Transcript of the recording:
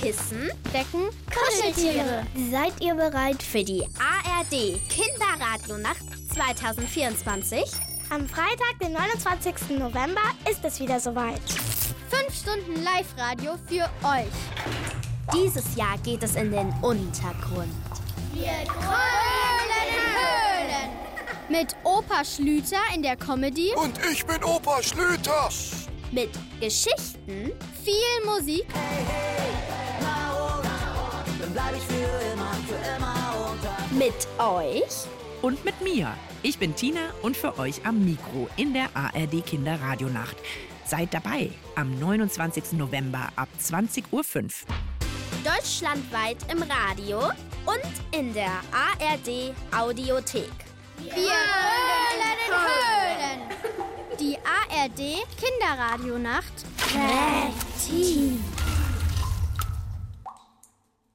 Kissen, Decken, Kuscheltiere. Seid ihr bereit Für die ARD Kinderradionacht 2024? Am Freitag, den 29. November, ist es wieder soweit. 5 Stunden Live-Radio für euch. Dieses Jahr geht es in den Untergrund. Wir grölen Höhlen. Mit Opa Schlüter in der Comedy. Und ich bin Opa Schlüter. Mit Geschichten, viel Musik. Dann bleib ich für immer unter. Mit euch. Und mit mir. Ich bin Tina und für euch am Mikro in der ARD Kinderradionacht. Seid dabei am 29. November ab 20:05 Uhr. Deutschlandweit im Radio und in der ARD Audiothek. Wir grölen Höhlen. Die ARD Kinderradionacht. Team.